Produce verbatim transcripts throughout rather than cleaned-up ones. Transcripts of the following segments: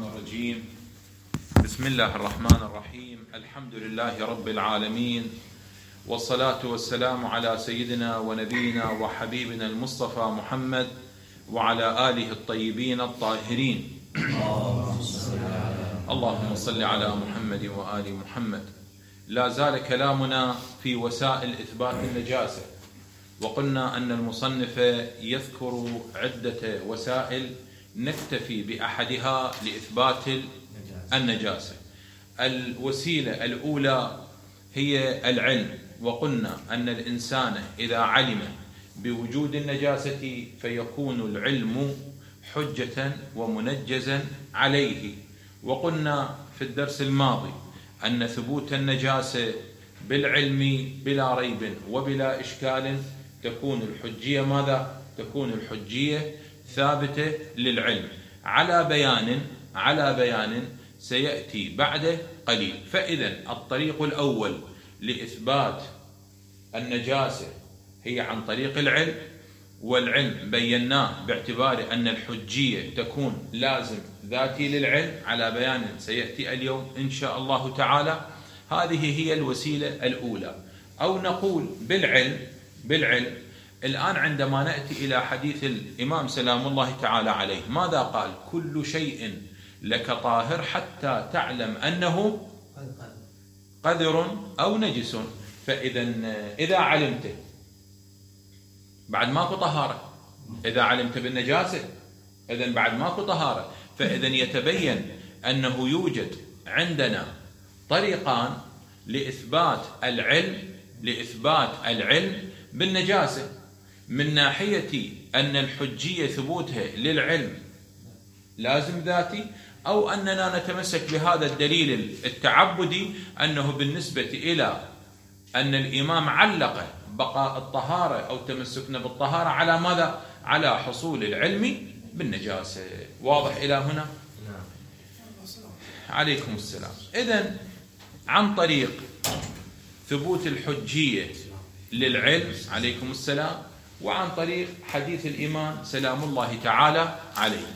الرجيم. بسم الله الرحمن الرحيم. الحمد لله رب العالمين، والصلاة والسلام على سيدنا ونبينا وحبيبنا المصطفى محمد وعلى آله الطيبين الطاهرين. اللهم صل على محمد وآل محمد. لا زال كلامنا في وسائل إثبات النجاسة، وقلنا أن المصنف يذكر عدة وسائل نكتفي بأحدها لإثبات النجاسة. الوسيلة الأولى هي العلم، وقلنا أن الإنسان إذا علم بوجود النجاسة فيكون العلم حجة ومنجزا عليه. وقلنا في الدرس الماضي أن ثبوت النجاسة بالعلم بلا ريب وبلا إشكال تكون الحجية ماذا؟ تكون الحجية ثابتة للعلم على بيان على بيان سيأتي بعد قليل. فإذا الطريق الأول لإثبات النجاسة هي عن طريق العلم، والعلم بيناه باعتبار أن الحجية تكون لازم ذاتي للعلم على بيان سيأتي اليوم إن شاء الله تعالى. هذه هي الوسيلة الأولى. أو نقول بالعلم بالعلم الآن عندما نأتي إلى حديث الإمام سلام الله تعالى عليه، ماذا قال؟ كل شيء لك طاهر حتى تعلم أنه قذر أو نجس. فإذا إذا علمت بعد ماكو طهارة، إذا علمت بالنجاسة إذن بعد ماكو طهارة. فإذا يتبين أنه يوجد عندنا طريقان لإثبات العلم لإثبات العلم بالنجاسة، من ناحية أن الحجية ثبوتها للعلم لازم ذاتي، أو أننا نتمسك بهذا الدليل التعبدي أنه بالنسبة إلى أن الإمام علق بقاء الطهارة أو تمسكنا بالطهارة على ماذا؟ على حصول العلم بالنجاسة. واضح إلى هنا؟ عليكم السلام. إذن عن طريق ثبوت الحجية للعلم عليكم السلام، وعن طريق حديث الإمام سلام الله تعالى عليه.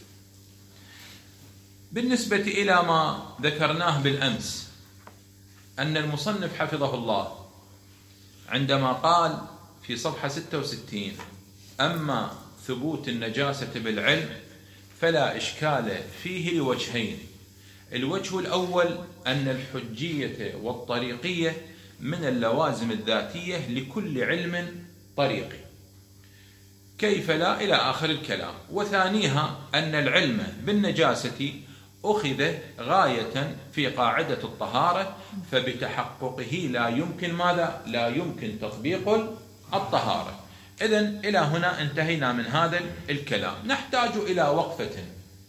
بالنسبة إلى ما ذكرناه بالأمس أن المصنف حفظه الله عندما قال في صفحة ستة وستين: أما ثبوت النجاسة بالعلم فلا إشكال فيه لوجهين. الوجه الأول أن الحجية والطريقية من اللوازم الذاتية لكل علم طريقي، كيف لا إلى آخر الكلام. وثانيها أن العلم بالنجاسة أخذ غاية في قاعدة الطهارة، فبتحققه لا يمكن ماذا؟ لا يمكن تطبيق الطهارة. إذن إلى هنا انتهينا من هذا الكلام. نحتاج إلى وقفة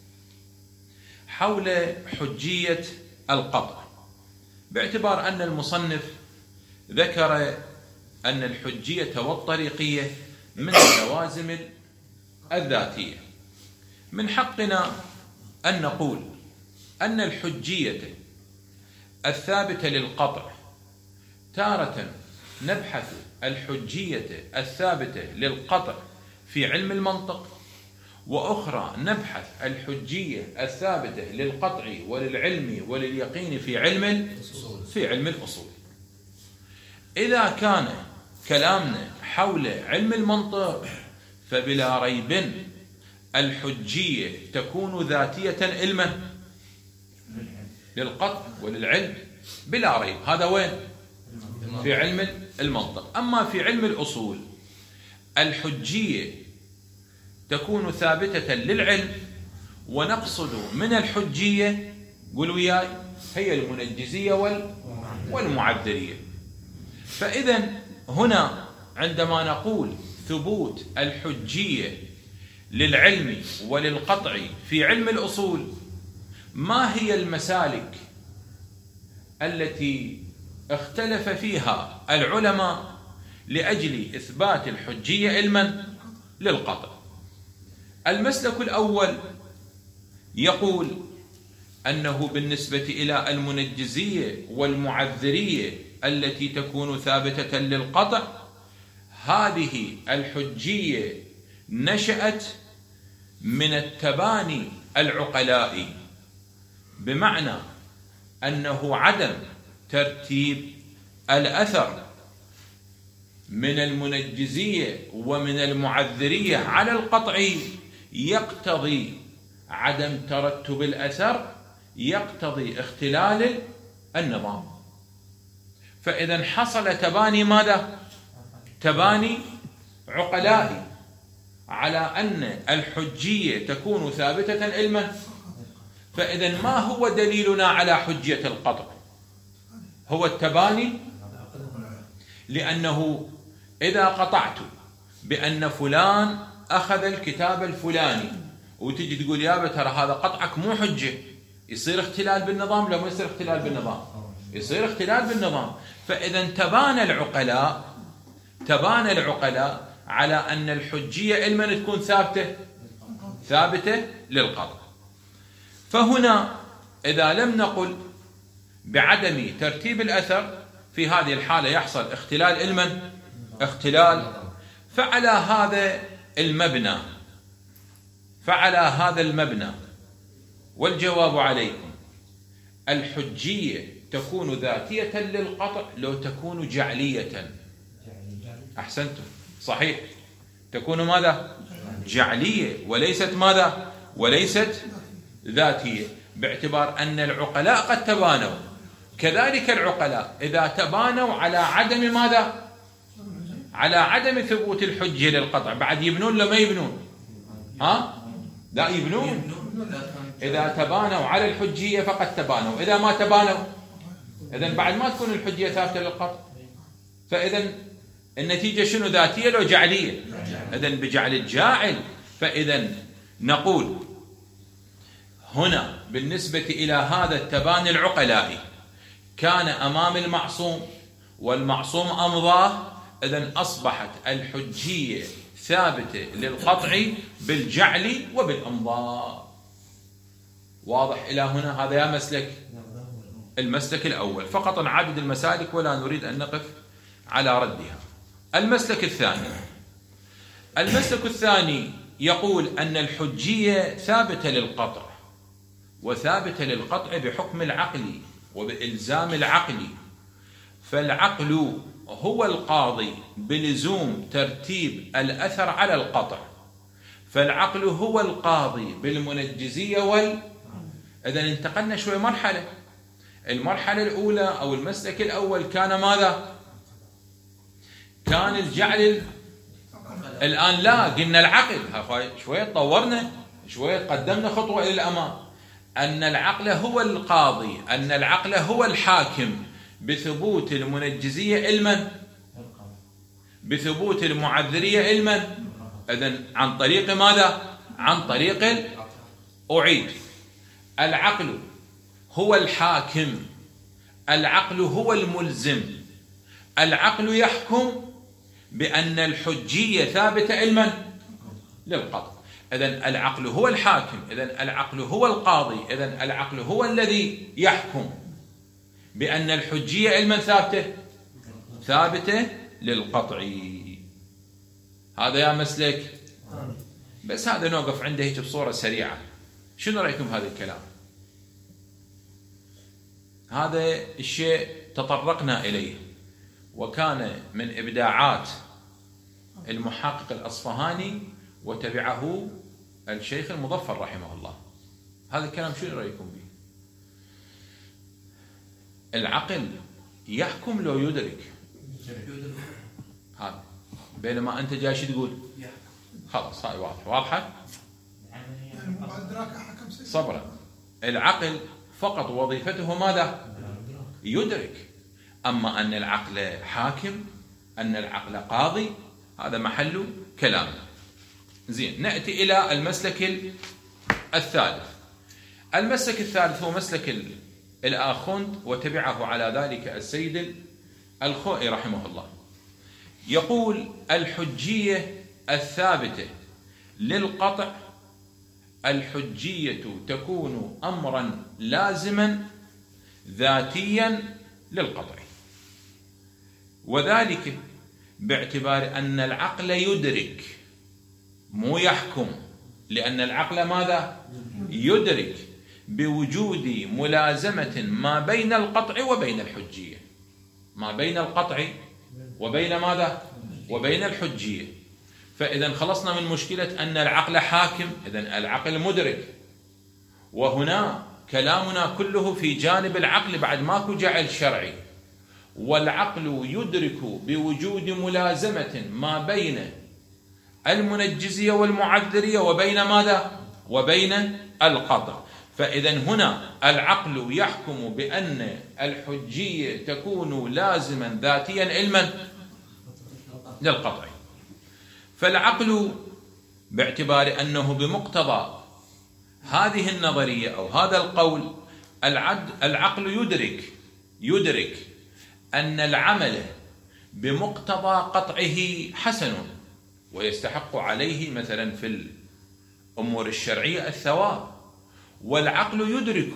حول حجية القطع، باعتبار أن المصنف ذكر أن الحجية والطريقية من اللوازم الذاتية. من حقنا أن نقول أن الحجية الثابتة للقطع تارة نبحث الحجية الثابتة للقطع في علم المنطق، وأخرى نبحث الحجية الثابتة للقطع وللعلم ولليقين في علم في علم الأصول. إذا كان كلامنا حول علم المنطق فبلا ريب الحجية تكون ذاتية علما للقطع وللعلم بلا ريب. هذا وين؟ في علم المنطق. أما في علم الأصول الحجية تكون ثابتة للعلم، ونقصد من الحجية قولوا وياي هي المنجزية والمعذرية. فإذا هنا عندما نقول ثبوت الحجية للعلم وللقطع في علم الأصول، ما هي المسالك التي اختلف فيها العلماء لأجل إثبات الحجية علما للقطع؟ المسلك الأول يقول أنه بالنسبة إلى المنجزية والمعذرية التي تكون ثابتة للقطع، هذه الحجية نشأت من التباني العقلائي بمعنى أنه عدم ترتيب الأثر من المنجزية ومن المعذرية على القطعي يقتضي عدم ترتب الأثر، يقتضي اختلال النظام. فإذا حصل تباني ماذا؟ تباني عقلائي على أن الحجية تكون ثابتة علما. فإذا ما هو دليلنا على حجية القطع؟ هو التباني، لأنه إذا قطعت بأن فلان أخذ الكتاب الفلاني وتجي تقول يا ترى هذا قطعك مو حجة، يصير اختلال بالنظام. لو ما يصير اختلال بالنظام يصير اختلال بالنظام. فإذا تبان العقلاء تبان العقلاء على أن الحجية علما تكون ثابتة ثابتة للقطع. فهنا إذا لم نقل بعدم ترتيب الأثر، في هذه الحالة يحصل اختلال علما اختلال. فعلى هذا المبنى فعلى هذا المبنى والجواب عليكم، الحجية تكون ذاتية للقطع لو تكون جعلية. أحسنتم، صحيح، تكون ماذا؟ جعلية وليست ماذا؟ وليست ذاتية، باعتبار أن العقلاء قد تبانوا. كذلك العقلاء إذا تبانوا على عدم ماذا؟ على عدم ثبوت الحجة للقطع، بعد يبنون لما يبنون؟ ها؟ لا يبنون. إذا تبانوا على الحجية فقد تبانوا، إذا ما تبانوا إذن بعد ما تكون الحجية ثابتة للقطع. فإذن النتيجة شنو؟ ذاتية لو جعلية؟ إذن بجعل الجاعل. فإذن نقول هنا بالنسبة إلى هذا التباني العقلائي كان أمام المعصوم والمعصوم أمضاه، إذن أصبحت الحجية ثابتة للقطع بالجعل وبالأمضاء. واضح إلى هنا؟ هذا يا مسلك المسلك الأول، فقط نعدد المسالك ولا نريد أن نقف على ردها. المسلك الثاني المسلك الثاني يقول أن الحجية ثابتة للقطع، وثابتة للقطع بحكم العقل وبإلزام العقل. فالعقل هو القاضي بلزوم ترتيب الأثر على القطع، فالعقل هو القاضي بالمنجزية وال إذن انتقلنا شوي مرحلة. المرحلة الأولى أو المسلك الأول كان ماذا؟ كان الجعل. الآن لا، قلنا العقل. شوية طورنا، شوية قدمنا خطوة إلى الأمام. أن العقل هو القاضي، أن العقل هو الحاكم بثبوت المنجزية علما، بثبوت المعذرية علما. إذن عن طريق ماذا؟ عن طريق أعيد. العقل هو الحاكم، العقل هو الملزم، العقل يحكم بأن الحجية ثابتة علما للقطع. إذن العقل هو الحاكم، إذن العقل هو القاضي، إذن العقل هو الذي يحكم بأن الحجية علما ثابتة ثابتة للقطع. هذا يا مسلك. بس هذا نوقف عنده هيك بصورة سريعة. شنو رأيكم هذا الكلام؟ هذا الشيء تطرقنا إليه، وكان من إبداعات المحقق الأصفهاني وتبعه الشيخ المظفر رحمه الله. هذا الكلام شنو رأيكم به؟ العقل يحكم لو يدرك. هذا بينما أنت جاي شو تقول؟ خلاص هاي واضحة واضحة. صبرا. العقل فقط وظيفته ماذا؟ يدرك. أما أن العقل حاكم، أن العقل قاضي، هذا محل كلام. زين، نأتي إلى المسلك الثالث. المسلك الثالث هو مسلك الآخوند، وتبعه على ذلك السيد الخوئي رحمه الله. يقول الحجية الثابتة للقطع، الحجية تكون أمرا لازما ذاتيا للقطع، وذلك باعتبار أن العقل يدرك مو يحكم، لأن العقل ماذا؟ يدرك بوجود ملازمة ما بين القطع وبين الحجية، ما بين القطع وبين ماذا؟ وبين الحجية. فإذا خلصنا من مشكلة أن العقل حاكم، إذن العقل مدرك، وهنا كلامنا كله في جانب العقل بعد ماكو جعل شرعي. والعقل يدرك بوجود ملازمة ما بين المنجزية والمعذرية وبين ماذا؟ وبين القطع. فإذا هنا العقل يحكم بأن الحجية تكون لازما ذاتيا علما للقطع. فالعقل باعتبار أنه بمقتضى هذه النظرية أو هذا القول، العقل يدرك يدرك أن العمل بمقتضى قطعه حسن ويستحق عليه مثلا في الأمور الشرعية الثواب. والعقل يدرك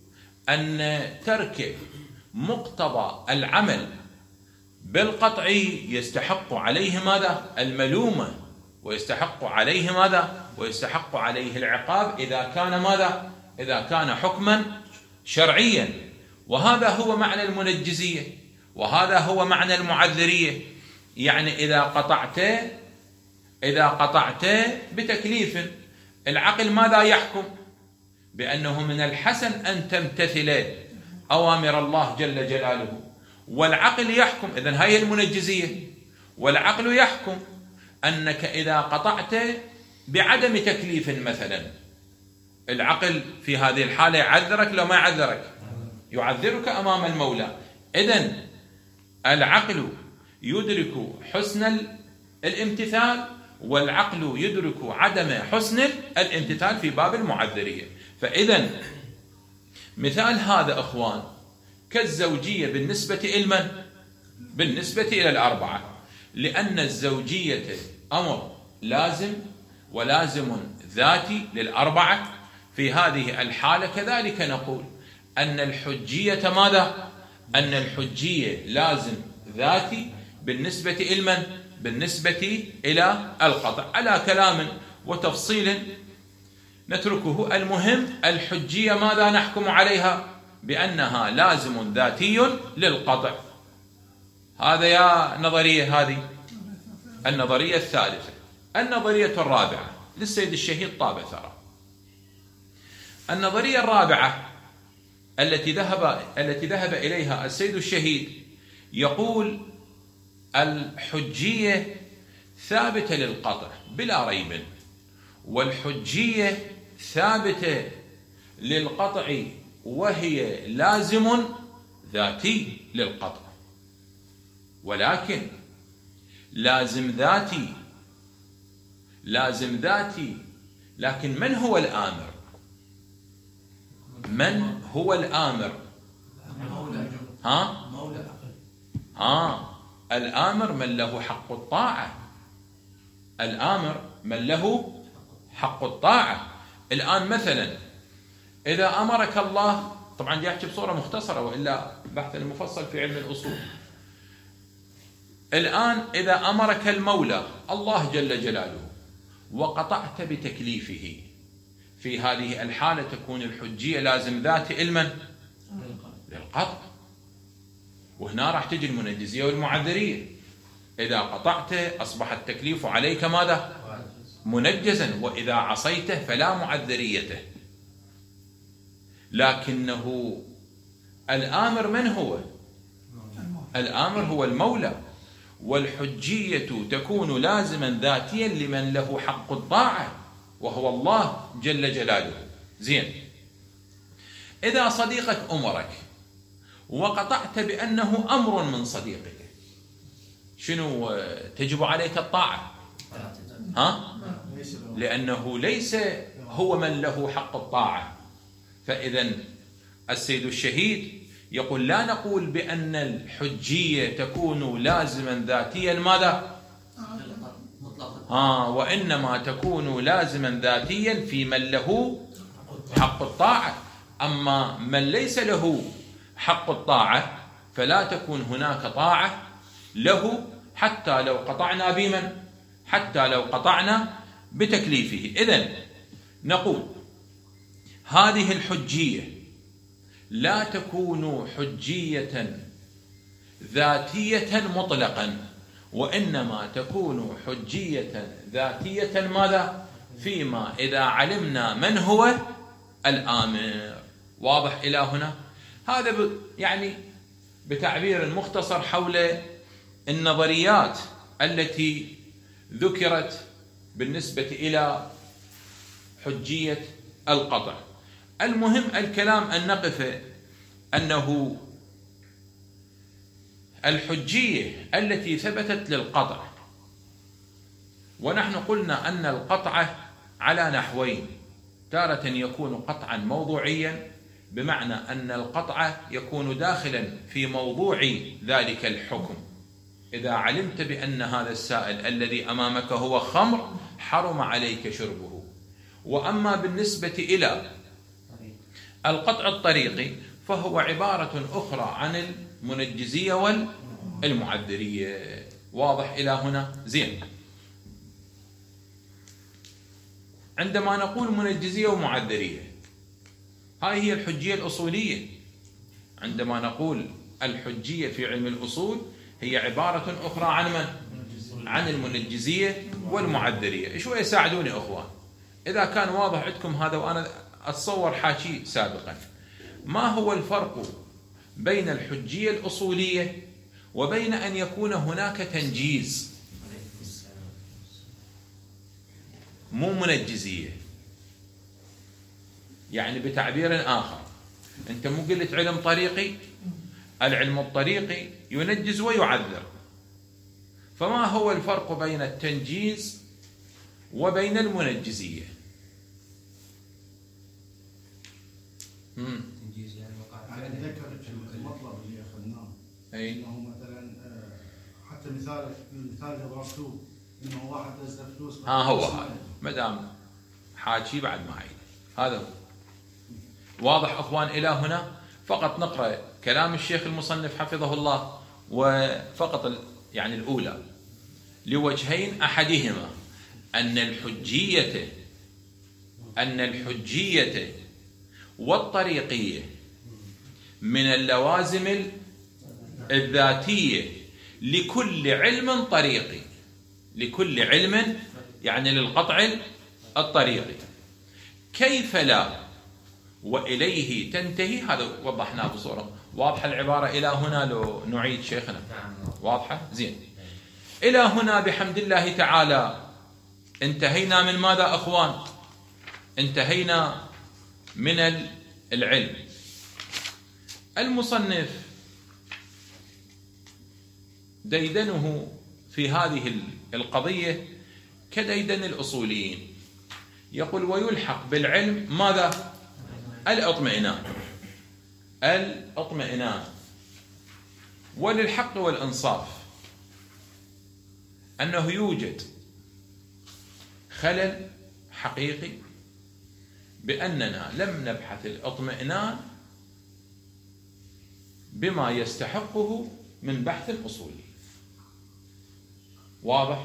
أن ترك مقتضى العمل بالقطع يستحق عليه ماذا؟ الملومة، ويستحق عليه ماذا؟ ويستحق عليه العقاب إذا كان ماذا؟ إذا كان حكما شرعيا. وهذا هو معنى المنجزية، وهذا هو معنى المعذرية. يعني إذا قطعت إذا قطعت بتكليف، العقل ماذا يحكم؟ بأنه من الحسن أن تمتثل أوامر الله جل جلاله. والعقل يحكم، إذن هي المنجزية، والعقل يحكم أنك إذا قطعت بعدم تكليف مثلا، العقل في هذه الحالة يعذرك لو ما يعذرك؟ يعذرك أمام المولى. إذن العقل يدرك حسن الامتثال، والعقل يدرك عدم حسن الامتثال في باب المعذرية. فإذا مثال هذا أخوان كالزوجية بالنسبة إلى بالنسبة إلى الأربعة، لأن الزوجية أمر لازم ولازم ذاتي للأربعة. في هذه الحالة كذلك نقول أن الحجية ماذا؟ أن الحجية لازم ذاتي بالنسبة إلى بالنسبة إلى القطع، على كلام وتفصيل نتركه. المهم الحجية ماذا نحكم عليها؟ بأنها لازم ذاتي للقطع. هذا يا نظرية. هذه النظرية الثالثة. النظرية الرابعة للسيد الشهيد طابة ثرى. النظرية الرابعة التي ذهب التي ذهب إليها السيد الشهيد يقول الحجية ثابتة للقطع بلا ريب، والحجية ثابتة للقطع وهي لازم ذاتي للقطع. ولكن لازم ذاتي لازم ذاتي لكن من هو الآمر؟ من هو الآمر؟ ها؟ ها الآمر من له حق الطاعة. الآمر من له حق الطاعة. الآن مثلا إذا أمرك الله، طبعا يحكي بصورة مختصرة وإلا بحث المفصل في علم الأصول. الآن إذا أمرك المولى الله جل جلاله وقطعت بتكليفه، في هذه الحالة تكون الحجية لازم ذات علما للقطع. وهنا راح تجي المنجزية والمعذرية. إذا قطعت أصبح التكليف عليك ماذا؟ منجزا، وإذا عصيته فلا معذريته. لكنه الآمر من هو؟ الآمر هو المولى. والحجية تكون لازما ذاتيا لمن له حق الطاعة وهو الله جل جلاله. زين، إذا صديقك أمرك وقطعت بأنه أمر من صديقك، شنو تجب عليك الطاعة؟ ها؟ لأنه ليس هو من له حق الطاعة. فإذا السيد الشهيد يقول لا نقول بأن الحجية تكون لازما ذاتيا ماذا؟ آه وإنما تكون لازما ذاتيا في من له حق الطاعة. أما من ليس له حق الطاعة فلا تكون هناك طاعة له حتى لو قطعنا بمن؟ حتى لو قطعنا بتكليفه. إذن نقول هذه الحجية لا تكون حجية ذاتية مطلقا، وإنما تكون حجية ذاتية ماذا؟ فيما إذا علمنا من هو الآمر. واضح إلى هنا؟ هذا يعني بتعبير مختصر حول النظريات التي ذكرت بالنسبة إلى حجية القطع. المهم الكلام أن نقف أنه الحجية التي ثبتت للقطع، ونحن قلنا أن القطع على نحوين: تارة يكون قطعا موضوعيا، بمعنى أن القطع يكون داخلا في موضوع ذلك الحكم. إذا علمت بأن هذا السائل الذي أمامك هو خمر حرم عليك شربه. وأما بالنسبة إلى القطع الطريقي فهو عبارة أخرى عن المنجزية والمعذرية. واضح إلى هنا؟ زين. عندما نقول منجزية ومعذرية، هاي هي الحجية الأصولية. عندما نقول الحجية في علم الأصول هي عبارة أخرى عن من؟ عن المنجزية والمعذرية. شوية ساعدوني أخوان إذا كان واضح عندكم هذا، وأنا أتصور حاكي سابقا. ما هو الفرق بين الحجية الأصولية وبين أن يكون هناك تنجيز مو منجزية؟ يعني بتعبير آخر، أنت مو قلت علم طريقي؟ العلم الطريقي ينجز ويعذر، فما هو الفرق بين التنجيز وبين المنجزية؟ التنجيز يعني وقع ذكر المطلب اللي أخذناه، أي إنه مثلا حتى مثال المثال اللي ضربتوه إنه واحد أزدى فلوس. ها هو هذا، ما دام حاكي بعد ما عيد هذا هو. واضح أخوان إلى هنا؟ فقط نقرأ كلام الشيخ المصنف حفظه الله، وفقط يعني الأولى لوجهين: أحدهما أن الحجية أن الحجية والطريقية من اللوازم الذاتية لكل علم طريقي، لكل علم يعني للقطع الطريقي. كيف لا وإليه تنتهي؟ هذا وضحناه بصورة واضحة العبارة إلى هنا. لو نعيد شيخنا واضحة؟ زين. إلى هنا بحمد الله تعالى انتهينا من ماذا أخوان؟ انتهينا من العلم. المصنف ديدنه في هذه القضية كديدن الأصوليين، يقول: ويلحق بالعلم ماذا؟ الاطمئنان. الاطمئنان. وللحق والإنصاف أنه يوجد خلل حقيقي بأننا لم نبحث الاطمئنان بما يستحقه من بحث أصولي. واضح؟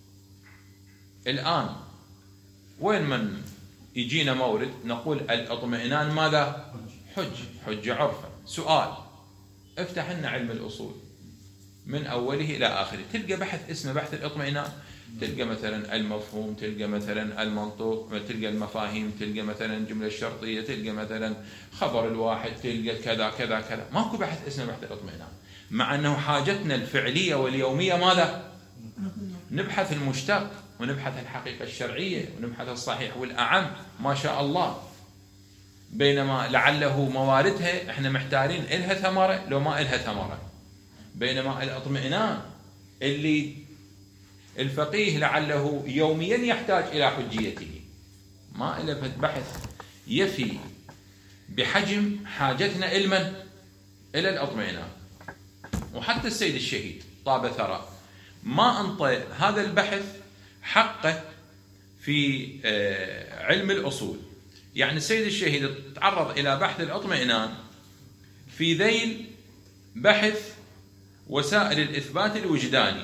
الآن وين من يجينا مورد نقول الاطمئنان ماذا؟ حج حج عرفا. سؤال: افتح لنا علم الأصول من أوله إلى آخره، تلقى بحث اسمه بحث الاطمئنان، تلقى مثلا المفهوم، تلقى مثلا المنطوق، تلقى المفاهيم، تلقى مثلا الجملة الشرطية، تلقى مثلا خبر الواحد، تلقى كذا كذا كذا. ماكو بحث اسمه بحث الاطمئنان، مع أنه حاجتنا الفعلية واليومية ماذا؟ نبحث المشتق، ونبحث الحقيقة الشرعية، ونبحث الصحيح والأعم ما شاء الله. بينما لعله مواردها احنا محتارين إلها ثمرة لو ما إلها ثمرة. بينما الاطمئنان اللي الفقيه لعله يوميا يحتاج إلى حجيته، ما إلى بحث يفي بحجم حاجتنا إلمن إلى الاطمئنان. وحتى السيد الشهيد طاب ثرى ما أنطى هذا البحث حقه في علم الأصول. يعني السيد الشهيد تعرض إلى بحث الاطمئنان في ذيل بحث وسائل الإثبات الوجداني.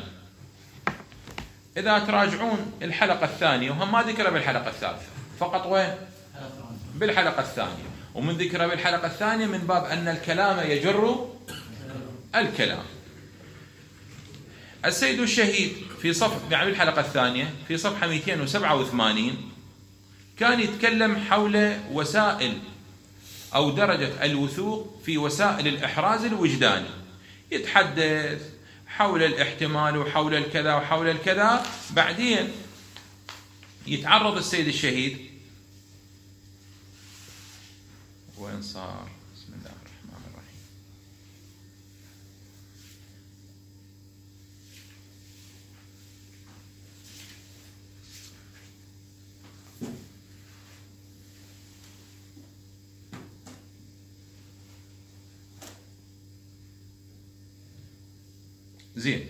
إذا تراجعون الحلقة الثانية، وهم ما ذكر بالحلقة الثالثة، فقط وين؟ بالحلقة الثانية، ومن ذكره بالحلقة الثانية من باب أن الكلام يجر الكلام. السيد الشهيد في صف يعني بالحلقة الثانية في صفحة مئتين وسبعة وثمانين كان يتكلم حول وسائل أو درجة الوثوق في وسائل الإحراز الوجداني، يتحدث حول الاحتمال وحول الكذا وحول الكذا. بعدين يتعرض السيد الشهيد، وين صار؟ بسم الله الرحمن الرحيم. زين،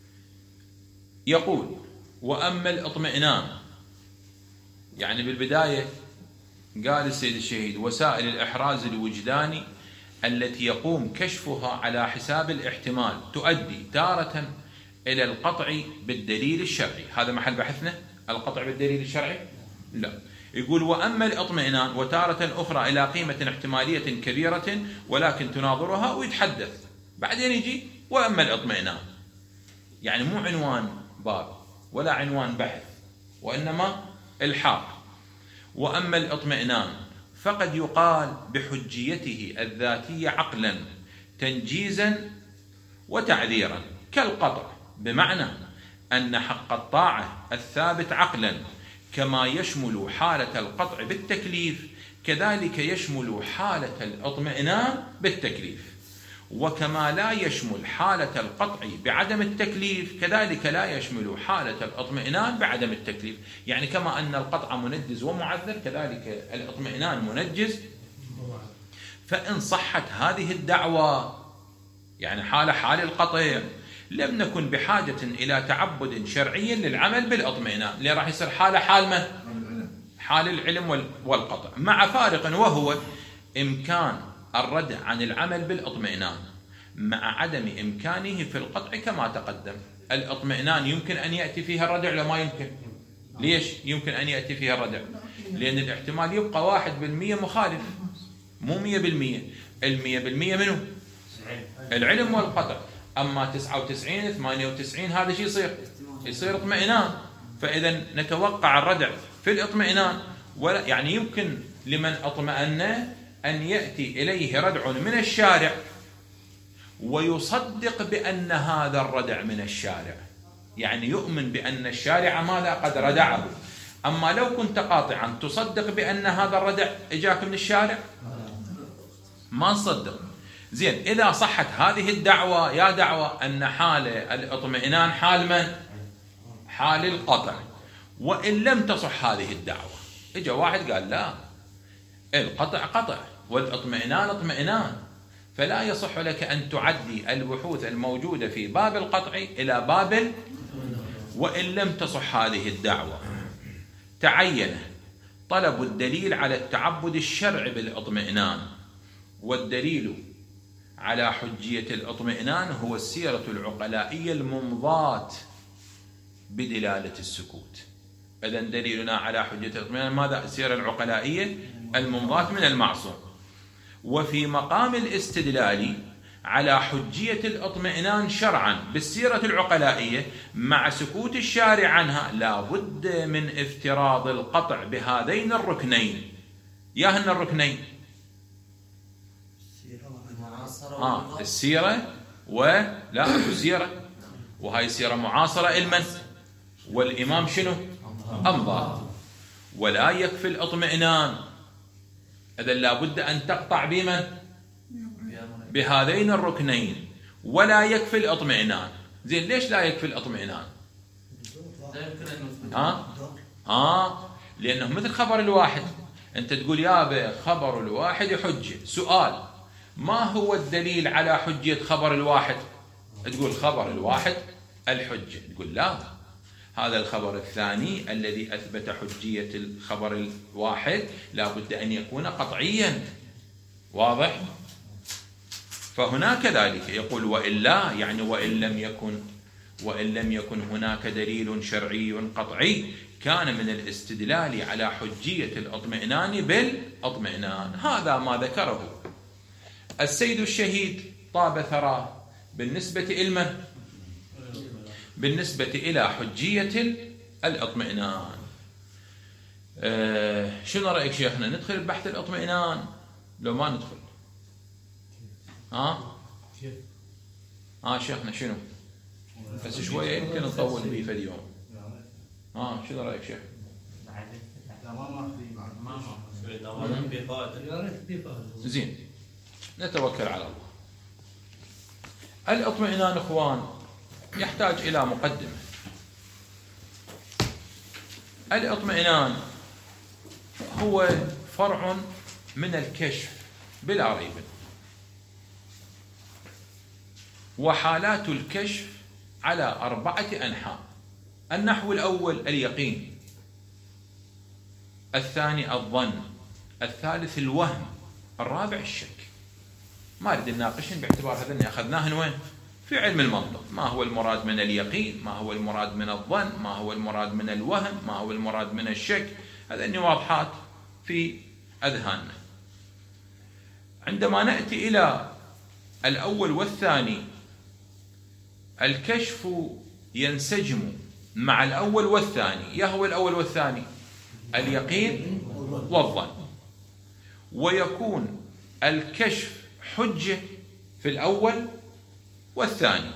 يقول وأما الاطمئنان، يعني بالبداية قال السيد الشهيد وسائل الإحراز الوجداني التي يقوم كشفها على حساب الاحتمال تؤدي تارة إلى القطع بالدليل الشرعي. هذا محل بحثنا، القطع بالدليل الشرعي؟ لا. يقول وأما الاطمئنان وتارة أخرى إلى قيمة احتمالية كبيرة ولكن تناظرها، ويتحدث بعدين يجي وأما الاطمئنان، يعني مو عنوان باب ولا عنوان بحث، وإنما الحاق. وأما الاطمئنان فقد يقال بحجيته الذاتية عقلا تنجيزا وتعذيرا كالقطع، بمعنى أن حق الطاعة الثابت عقلا كما يشمل حالة القطع بالتكليف كذلك يشمل حالة الاطمئنان بالتكليف، وكما لا يشمل حالة القطع بعدم التكليف كذلك لا يشمل حالة الاطمئنان بعدم التكليف. يعني كما أن القطع منجز ومعذر كذلك الاطمئنان منجز. فإن صحت هذه الدعوة، يعني حال حال القطع، لم نكن بحاجة إلى تعبد شرعي للعمل بالاطمئنان، اللي راح يصير حالة حال من؟ حال العلم والقطع، مع فارق وهو إمكان الردع عن العمل بالاطمئنان مع عدم إمكانه في القطع كما تقدم. الاطمئنان يمكن أن يأتي فيها الردع ولا ما يمكن؟ ليش يمكن أن يأتي فيها الردع؟ لأن الاحتمال يبقى واحد بالمية مخالف، مو مية بالمية. المية بالمية منه العلم والقطع، أما تسعة وتسعين ثمانية وتسعين هذا شيء يصير يصير اطمئنان. فإذا نتوقع الردع في الاطمئنان، ولا يعني يمكن لمن اطمأن أن يأتي إليه ردع من الشارع ويصدق بأن هذا الردع من الشارع، يعني يؤمن بأن الشارع ماذا قد ردعه. أما لو كنت قاطعا تصدق بأن هذا الردع إجاك من الشارع؟ ما نصدق. زين، إذا صحت هذه الدعوة يا دعوة أن حال الاطمئنان حال من؟ حال القطع. وإن لم تصح هذه الدعوة، إجا واحد قال لا، القطع قطع والاطمئنان اطمئنان، فلا يصح لك أن تعدي البحوث الموجودة في باب القطع إلى باب. وإن لم تصح هذه الدعوة تعين طلب الدليل على التعبد الشرعي بالاطمئنان، والدليل على حجية الاطمئنان هو السيرة العقلائية الممضاة بدلالة السكوت. إذن دليلنا على حجية الاطمئنان ماذا؟ السيرة العقلائية الممضاة من المعصوم. وفي مقام الاستدلال على حجية الاطمئنان شرعا بالسيرة العقلائية مع سكوت الشارع عنها لا بد من افتراض القطع بهذين الركنين. ياهن الركنين؟ آه السيرة ولا السيرة، وهاي السيرة معاصرة إلمن؟ والإمام شنو؟ أمضى. ولا يكفي الاطمئنان، إذن لا بد أن تقطع بمن؟ بهذين الركنين. ولا يكفي الاطمئنان. زين، ليش لا يكفي الاطمئنان؟ ها؟ آه لأنه مثل خبر الواحد، أنت تقول يا خبر الواحد حجة. سؤال، ما هو الدليل على حجية خبر الواحد؟ تقول خبر الواحد الحجة. تقول لا، هذا الخبر الثاني الذي أثبت حجية الخبر الواحد لا بد أن يكون قطعيا. واضح؟ فهنا كذلك يقول وإلا، يعني وإن لم يكن وإن لم يكن هناك دليل شرعي قطعي كان من الاستدلال على حجية الاطمئنان بالاطمئنان. هذا ما ذكره السيد الشهيد طاب ثراه بالنسبة إلى بالنسبة إلى حجية الاطمئنان. أه شنو رأيك شيخنا؟ ندخل ببحث الاطمئنان لو ما ندخل؟ ها ها شيخنا شنو؟ بس شوية يمكن نطول به في اليوم. ها شنو رأيك شيخ؟ زين نتوكل على الله. الاطمئنان اخوان يحتاج الى مقدمة. الاطمئنان هو فرع من الكشف بلا ريب، وحالات الكشف على أربعة أنحاء. النحو الأول اليقين، الثاني الظن، الثالث الوهم، الرابع الشك. ما أريد نناقشن باعتبار هذا أخذناهن وين؟ في علم المنطق. ما هو المراد من اليقين؟ ما هو المراد من الظن؟ ما هو المراد من الوهم؟ ما هو المراد من الشك؟ هذين واضحات في أذهاننا. عندما نأتي إلى الأول والثاني، الكشف ينسجم مع الأول والثاني. يهوى الأول والثاني اليقين والظن، ويكون الكشف حجة في الأول والثاني،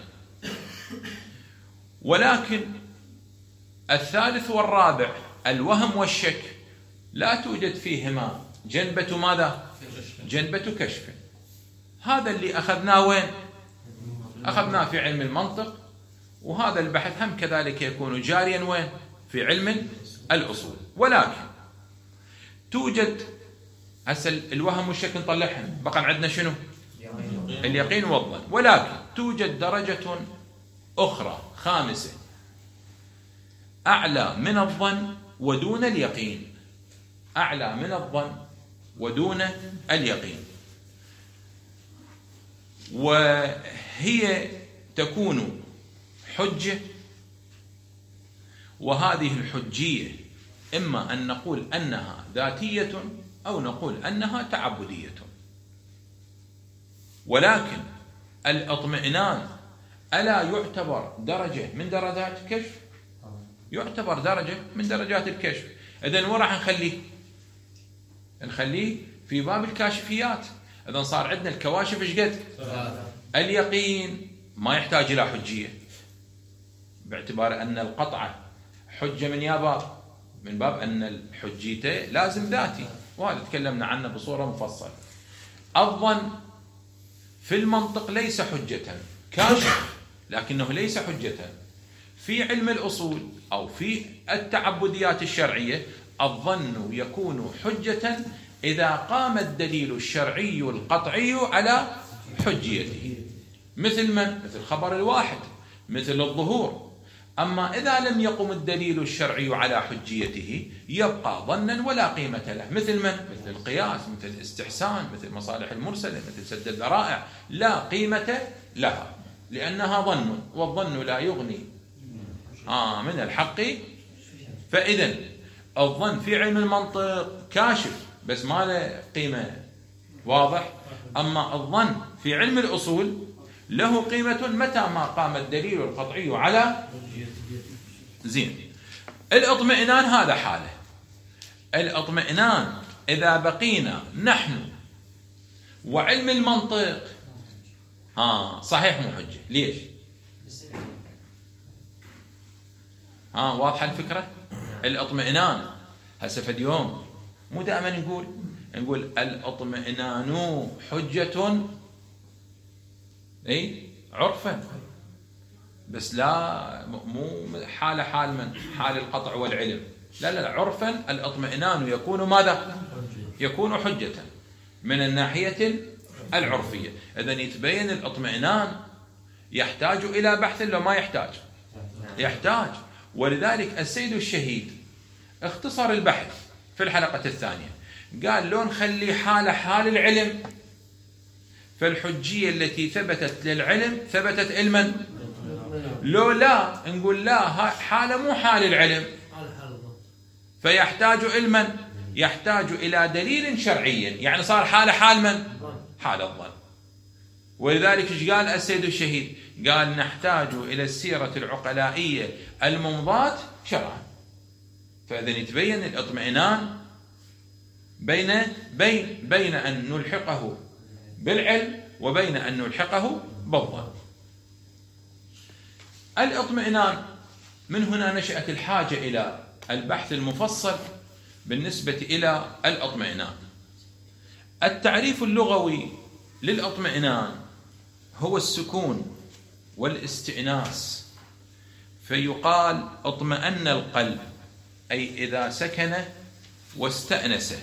ولكن الثالث والرابع الوهم والشك لا توجد فيهما جنبة ماذا؟ جنبة كشف. هذا اللي أخذناه وين؟ أخذناه في علم المنطق، وهذا البحث هم كذلك يكون جاريا وين؟ في علم الأصول. ولكن توجد هسه الوهم والشك نطلعهم، بقى عندنا شنو؟ اليقين والظن. ولكن توجد درجة أخرى خامسة أعلى من الظن ودون اليقين، أعلى من الظن ودون اليقين، وهي تكون حجة. وهذه الحجية إما أن نقول أنها ذاتية أو نقول أنها تعبدية. ولكن الاطمئنان ألا يعتبر درجة من درجات الكشف؟ يعتبر درجة من درجات الكشف. إذن وين راح نخليه؟ نخليه في باب الكاشفيات. إذن صار عندنا الكواشف إيش قد؟ اليقين ما يحتاج إلى حجية، باعتبار أن القطعة حجة من يا باب، من باب أن الحجيته لازم ذاتي، وهذا تكلمنا عنه بصورة مفصلة. الظن في المنطق ليس حجة، كاشف لكنه ليس حجة. في علم الأصول أو في التعبديات الشرعية الظن يكون حجة إذا قام الدليل الشرعي القطعي على حجيته، مثل من؟ مثل خبر الواحد، مثل الظهور. أما إذا لم يقم الدليل الشرعي على حجيته يبقى ظنا ولا قيمة له، مثل من؟ مثل القياس، مثل الاستحسان، مثل مصالح المرسلة، مثل سد الذرائع، لا قيمة لها لأنها ظن، والظن لا يغني آه من الحق. فإذا الظن في علم المنطق كاشف بس ما له قيمة، واضح؟ أما الظن في علم الأصول له قيمة متى ما قام الدليل القطعي على زين. الاطمئنان هذا حاله. الاطمئنان إذا بقينا نحن وعلم المنطق ها صحيح مو حجة. ليش؟ ها واضحة الفكرة؟ الاطمئنان هسه في اليوم مو دائما نقول نقول الاطمئنان حجة اي عرفا، بس لا مو حال حال من حال القطع والعلم، لا لا, لا عرفا الاطمئنان يكون ماذا؟ يكون حجة من الناحية العرفية. إذا يتبين الاطمئنان يحتاج إلى بحث لو ما يحتاج؟ يحتاج. ولذلك السيد الشهيد اختصر البحث في الحلقة الثانية، قال لو نخلي حال حال العلم، فالحجية التي ثبتت للعلم ثبتت علما، لو لا نقول لا حالة مو حال العلم، فيحتاج علما، يحتاج إلى دليل شرعي، يعني صار حاله حال من؟ حال الظن. ولذلك ايش قال السيد الشهيد؟ قال نحتاج إلى السيرة العقلائية الممضاة شرعا. فإذا يتبين الاطمئنان بين بين بين أن نلحقه بالعلم وبين أن نلحقه بالظن. الاطمئنان، من هنا نشأت الحاجة إلى البحث المفصل بالنسبة إلى الاطمئنان. التعريف اللغوي للاطمئنان هو السكون والاستئناس، فيقال اطمأن القلب، أي إذا سكن واستأنس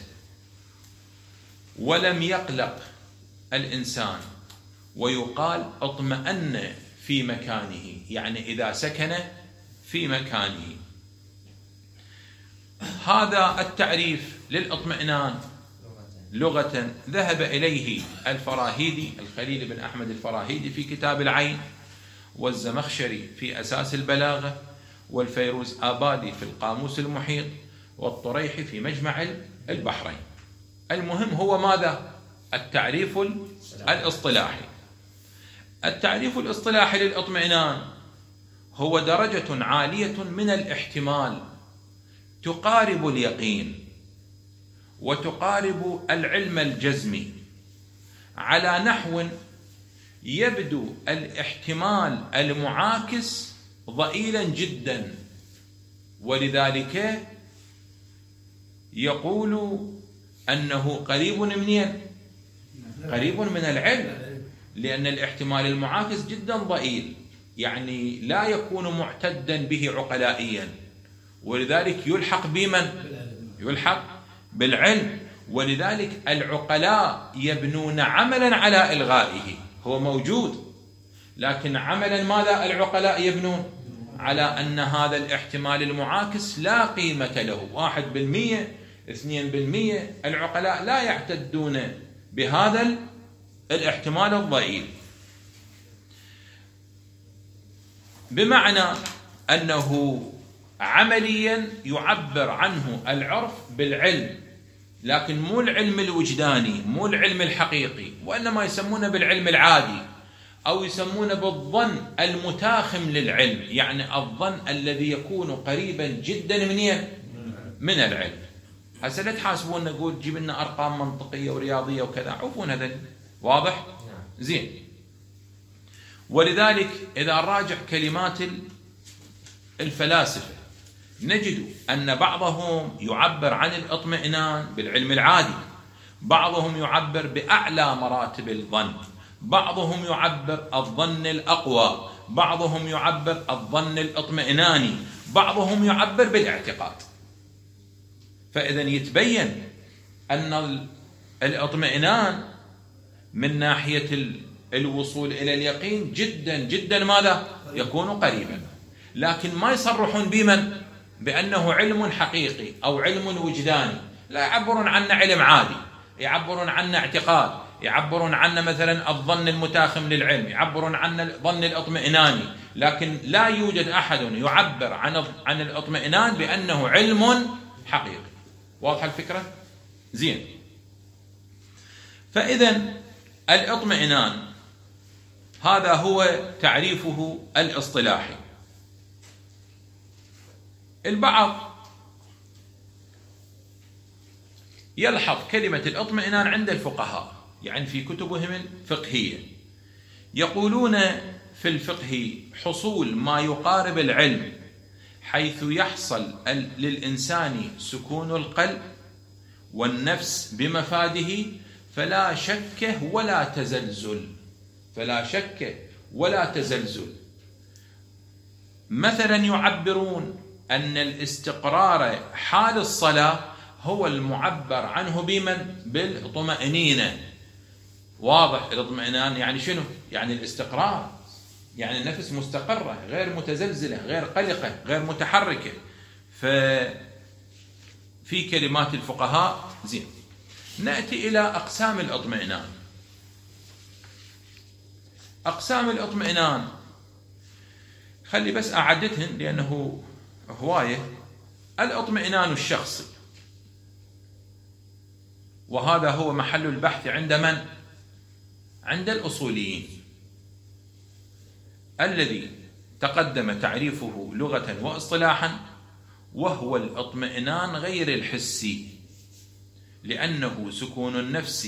ولم يقلق الإنسان. ويقال اطمأن في مكانه، يعني إذا سكن في مكانه. هذا التعريف للاطمئنان لغة ذهب إليه الفراهيدي، الخليل بن أحمد الفراهيدي في كتاب العين، والزمخشري في أساس البلاغة، والفيروز آبادي في القاموس المحيط، والطريحي في مجمع البحرين. المهم هو ماذا؟ التعريف الاصطلاحي. التعريف الاصطلاحي للاطمئنان هو درجة عالية من الاحتمال تقارب اليقين وتقارب العلم الجزمي، على نحو يبدو الاحتمال المعاكس ضئيلا جدا، ولذلك يقول أنه قريب منين؟ قريب من العلم، لأن الاحتمال المعاكس جدا ضئيل، يعني لا يكون معتدا به عقلائيا، ولذلك يلحق بمن؟ يلحق بالعلم. ولذلك العقلاء يبنون عملا على إلغائه، هو موجود، لكن عملا ماذا العقلاء يبنون؟ على أن هذا الاحتمال المعاكس لا قيمة له، واحد بالمية، اثنين بالمية. العقلاء لا يعتدون بهذا الاحتمال الضئيل، بمعنى أنه عمليا يعبر عنه العرف بالعلم، لكن مو العلم الوجداني، مو العلم الحقيقي، وإنما يسمونه بالعلم العادي، أو يسمونه بالظن المتاخم للعلم، يعني الظن الذي يكون قريبا جدا من من العلم. هسه لا تحاسبون نقول جيب لنا أرقام منطقية ورياضية وكذا، عرفون هذا واضح؟ زين. ولذلك إذا راجع كلمات الفلاسفة نجد أن بعضهم يعبر عن الاطمئنان بالعلم العادي، بعضهم يعبر بأعلى مراتب الظن، بعضهم يعبر الظن الأقوى، بعضهم يعبر الظن الاطمئناني، بعضهم يعبر بالاعتقاد. فإذا يتبين أن الاطمئنان من ناحية الوصول إلى اليقين جدا جدا ماذا؟ يكون قريبا، لكن ما يصرحون بمن؟ بأنه علم حقيقي أو علم وجداني، لا يعبرون عنه علم عادي، يعبرون عنه اعتقاد، يعبرون عنه مثلا الظن المتاخم للعلم، يعبرون عنه الظن الاطمئناني، لكن لا يوجد أحد يعبر عن عن الاطمئنان بأنه علم حقيقي. واضح الفكرة؟ زين. فإذا الاطمئنان هذا هو تعريفه الاصطلاحي. البعض يلحظ كلمة الاطمئنان عند الفقهاء، يعني في كتبهم الفقهية يقولون في الفقه حصول ما يقارب العلم، حيث يحصل للإنسان سكون القلب والنفس بمفاده، فلا شك ولا تزلزل، فلا شك ولا تزلزل. مثلا يعبرون أن الاستقرار حال الصلاة هو المعبر عنه بمن؟ بالطمأنينة. واضح؟ الاطمئنان يعني شنو؟ يعني الاستقرار، يعني النفس مستقرة غير متزلزلة غير قلقة غير متحركة. ففي كلمات الفقهاء زين. نأتي إلى أقسام الاطمئنان. أقسام الاطمئنان خلي بس أعدتهن لأنه هواية. الاطمئنان الشخصي، وهذا هو محل البحث عند من؟ عند الأصوليين، الذي تقدم تعريفه لغة واصطلاحا، وهو الاطمئنان غير الحسي، لأنه سكون النفس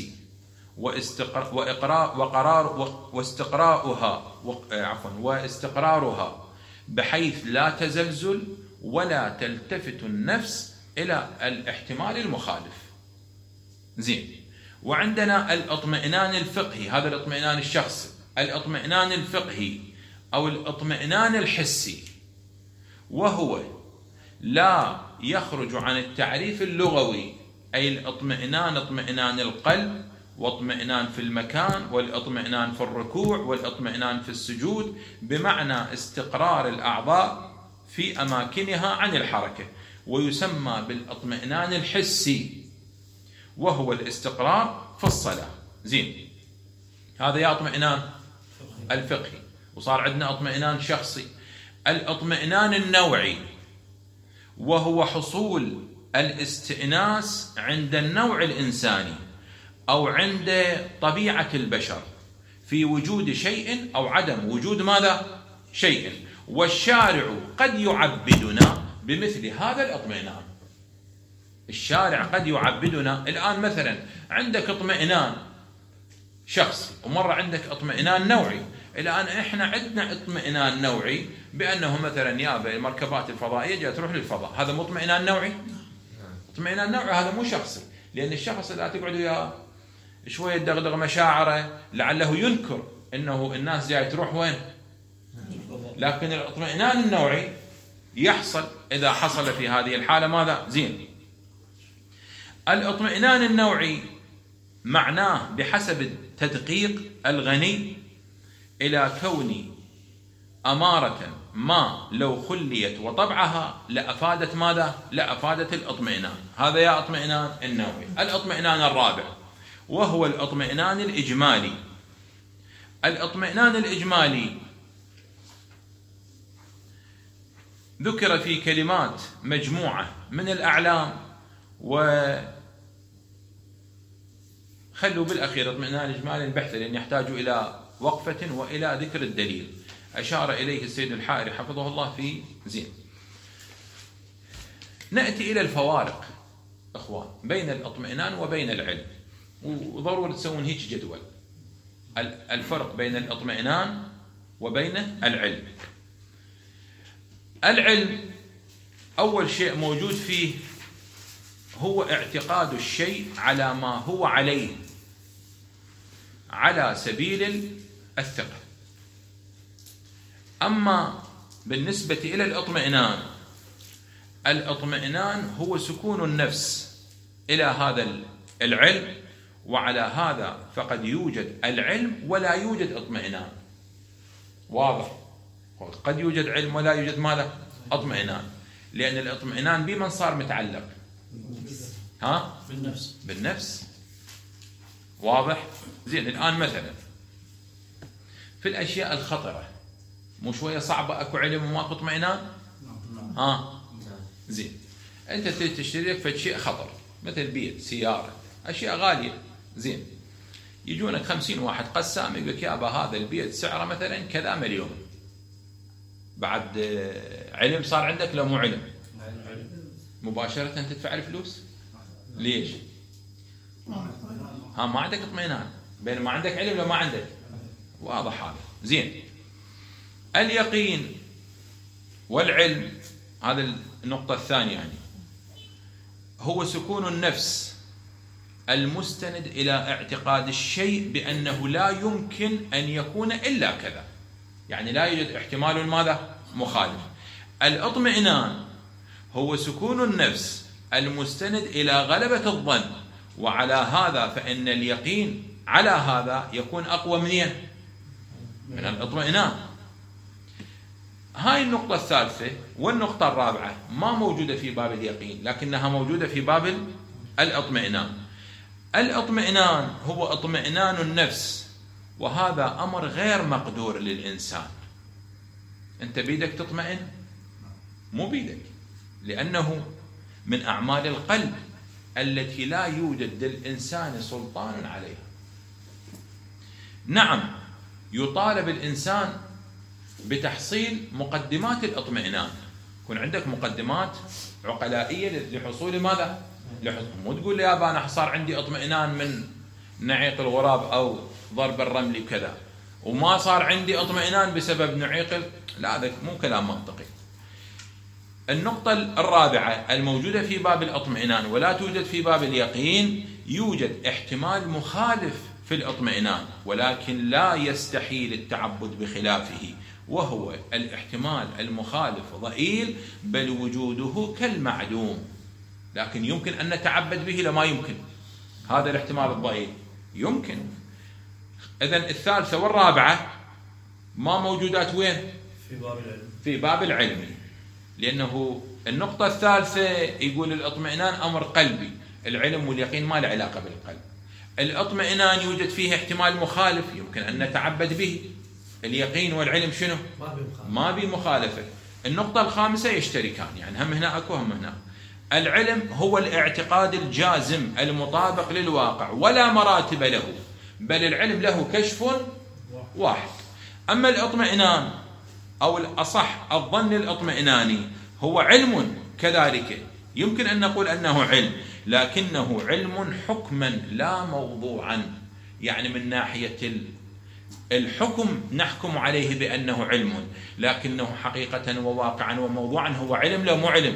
وإقرار وقرار واستقراؤها عفوا واستقرارها بحيث لا تزلزل ولا تلتفت النفس إلى الاحتمال المخالف. زين. وعندنا الاطمئنان الفقهي، هذا الاطمئنان الشخصي. الاطمئنان الفقهي أو الاطمئنان الحسي، وهو لا يخرج عن التعريف اللغوي، أي الاطمئنان اطمئنان القلب، واطمئنان في المكان، والاطمئنان في الركوع، والاطمئنان في السجود، بمعنى استقرار الأعضاء في أماكنها عن الحركة، ويسمى بالاطمئنان الحسي، وهو الاستقرار في الصلاة. زين، هذا يا اطمئنان الفقهي. وصار عندنا اطمئنان شخصي. الاطمئنان النوعي، وهو حصول الاستئناس عند النوع الإنساني أو عند طبيعة البشر في وجود شيء أو عدم وجود ماذا؟ شيء. والشارع قد يعبدنا بمثل هذا الاطمئنان. الشارع قد يعبدنا. الآن مثلا عندك اطمئنان شخصي، ومرة عندك اطمئنان نوعي. الآن إحنا عندنا اطمئنان نوعي بأنه مثلا يا المركبات الفضائية جاء تروح للفضاء، هذا مو اطمئنان نوعي؟ اطمئنان نوعي، هذا مو شخصي، لأن الشخص اللي تقعد وياه شوية دغدغ مشاعره لعله ينكر أنه الناس جاي تروح وين، لكن الاطمئنان النوعي يحصل إذا حصل في هذه الحالة ماذا؟ زين. الاطمئنان النوعي معناه بحسب التدقيق الغني إلى كون أمارة ما لو خليت وطبعها لأفادت ماذا؟ لأفادت الاطمئنان. هذا يا اطمئنان النوعي. الاطمئنان الرابع وهو الاطمئنان الإجمالي. الاطمئنان الإجمالي ذكر في كلمات مجموعة من الأعلام، وخلوا بالأخير اطمئنان الإجمالي البحث، لأن يحتاج إلى وقفة وإلى ذكر الدليل أشار إليه السيد الحائري حفظه الله في زين. نأتي إلى الفوارق أخوان بين الاطمئنان وبين العلم، وضروري تسوون هيك جدول الفرق بين الاطمئنان وبين العلم. العلم أول شيء موجود فيه هو اعتقاد الشيء على ما هو عليه على سبيل الثقة. أما بالنسبة إلى الاطمئنان، الاطمئنان هو سكون النفس إلى هذا العلم، وعلى هذا فقد يوجد العلم ولا يوجد اطمئنان. واضح؟ قد يوجد علم ولا يوجد ماذا؟ اطمئنان، لأن الاطمئنان بمن صار متعلق؟ ها؟ بالنفس. بالنفس. واضح؟ زين. الآن مثلا في الأشياء الخطرة مو شوية صعبة أكو علم وماكو اطمئنان؟ ها؟ زين. أنت تريد تشتري لك فد شيء خطر، مثل بيت، سيارة، أشياء غالية. زين. يجونك خمسين واحد قسام يقول لك يابا هذا البيت سعره مثلا كذا مليون. بعد علم صار عندك لو مو علم؟ مباشرة تدفع الفلوس. ليش؟ ها ما عندك اطمئنان، بينما عندك علم لو ما عندك. واضح هذا. زين. اليقين والعلم، هذا النقطة الثانية، يعني هو سكون النفس المستند إلى اعتقاد الشيء بأنه لا يمكن أن يكون إلا كذا، يعني لا يوجد احتمال ماذا؟ مخالف. الاطمئنان هو سكون النفس المستند إلى غلبة الظن، وعلى هذا فإن اليقين على هذا يكون أقوى منين؟ من الاطمئنان. هاي النقطة الثالثة. والنقطة الرابعة ما موجودة في باب اليقين، لكنها موجودة في باب الاطمئنان. الاطمئنان هو اطمئنان النفس، وهذا أمر غير مقدور للإنسان. أنت بيدك تطمئن؟ مو بيدك، لأنه من أعمال القلب التي لا يوجد للإنسان سلطان عليها. نعم يطالب الإنسان بتحصيل مقدمات الاطمئنان، يكون عندك مقدمات عقلائية لحصول ماذا؟ لحصول. مو تقول لي يابا أنا صار عندي اطمئنان من نعيق الغراب أو ضرب الرمل وكذا، وما صار عندي اطمئنان بسبب نعيق، لا هذا مو كلام منطقي. النقطة الرابعة الموجودة في باب الاطمئنان ولا توجد في باب اليقين، يوجد احتمال مخالف في الاطمئنان ولكن لا يستحيل التعبد بخلافه، وهو الاحتمال المخالف ضئيل بل وجوده كالمعدوم، لكن يمكن أن نتعبد به لما يمكن. هذا الاحتمال الضئيل يمكن. إذن الثالثة والرابعة ما موجودات وين؟ في باب العلم. في باب العلم، لأنه النقطة الثالثة يقول الاطمئنان أمر قلبي، العلم واليقين ما له علاقة بالقلب. الاطمئنان يوجد فيه احتمال مخالف يمكن أن نتعبد به، اليقين والعلم شنو؟ ما بي مخالفة. النقطة الخامسة يشتركان، يعني هم هنا أكو هم هنا. العلم هو الاعتقاد الجازم المطابق للواقع ولا مراتب له، بل العلم له كشف واحد. أما الاطمئنان أو الأصح الظن الاطمئناني هو علم كذلك، يمكن أن نقول أنه علم لكنه علم حكما لا موضوعا، يعني من ناحية الحكم نحكم عليه بأنه علم، لكنه حقيقة وواقعا وموضوعا هو علم لا مو علم،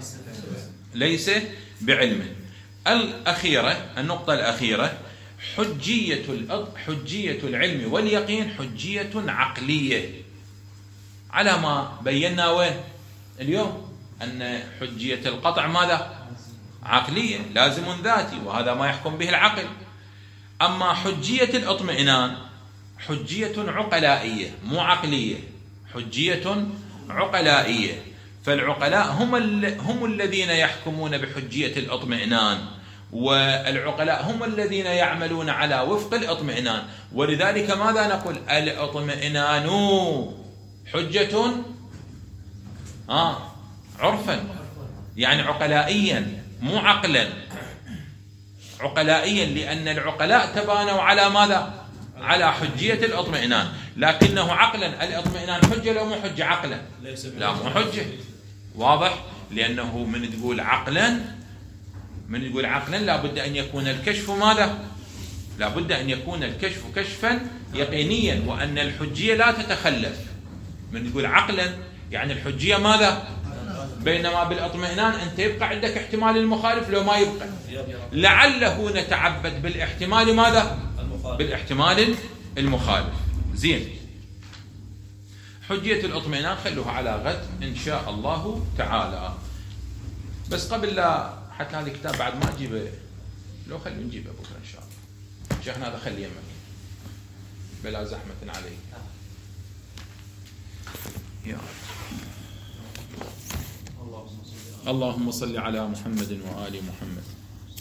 ليس بعلم. الأخيرة النقطة الأخيرة حجية حجية العلم واليقين حجية عقلية، على ما بينا وين اليوم أن حجية القطع ماذا؟ عقلية، لازم ذاتي، وهذا ما يحكم به العقل. أما حجية الاطمئنان حجية عقلائية مو عقلية، حجية عقلائية. فالعقلاء هم هم الذين يحكمون بحجية الاطمئنان، والعقلاء هم الذين يعملون على وفق الاطمئنان. ولذلك ماذا نقول؟ الاطمئنان حجة آه عرفا، يعني عقلائيا مو عقلا، عقلائيا، لأن العقلاء تبانوا على ماذا؟ على حجية الاطمئنان، لكنه عقلا الاطمئنان حجة لو مو حجة عقلا؟ لا مو حجة، واضح؟ لأنه من تقول عقلا من تقول عقلا لابد أن يكون الكشف ماذا؟ لابد أن يكون الكشف كشفا يقينيا، وأن الحجية لا تتخلف. من تقول عقلا يعني الحجية ماذا؟ بينما بالاطمئنان أنت يبقى عندك احتمال المخالف لو ما يبقى، لعله نتعبد بالاحتمال ماذا؟ بالاحتمال المخالف. زين، حجية الاطمئنان خلوها على غد إن شاء الله تعالى. بس قبل لا حتى هذا الكتاب بعد ما أجيبه، لو خلوا نجيبه بكرة إن شاء الله. شيخنا هذا خليه يمك بلا زحمة عليه. يا اللهم صل على محمد وآل محمد.